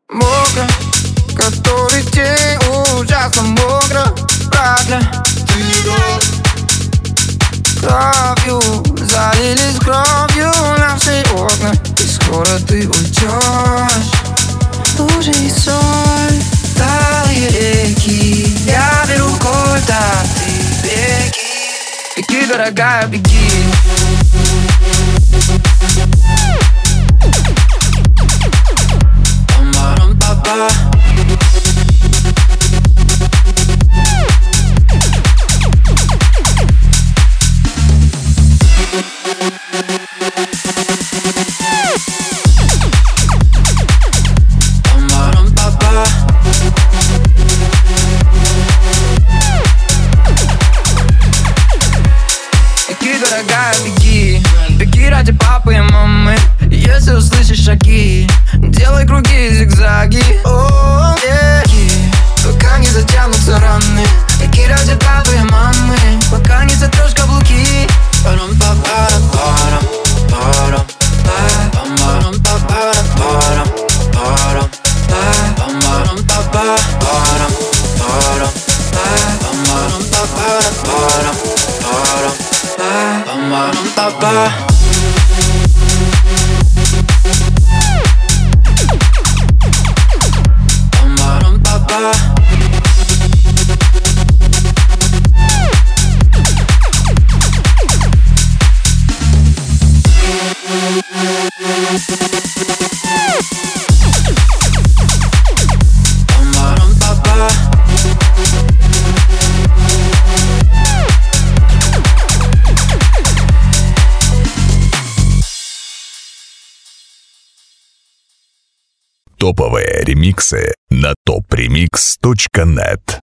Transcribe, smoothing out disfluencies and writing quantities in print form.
Мокро, который день ужасно мокро. Правда, ты не дал. Кровью залились кровью на все окна, и скоро ты уйдешь. Лужи и соль, талые реки. Я беру кольт, а ты беги. Беги, дорогая, беги. Папа. Беги, дорогая, беги. Беги ради папы и мамы. Если услышишь шаги, делай круги и зигзаги. О, беги, пока не затянутся раны. Беги ради папы и мамы, пока не сотрешь каблуки. Парам-па-парам-парам, парам, парам-парам-па-парам, парам, парам-парам-па-парам, парам, парам-парам-па-парам, парам, парам-парам-па-парам. Топовые ремиксы на topremix.net.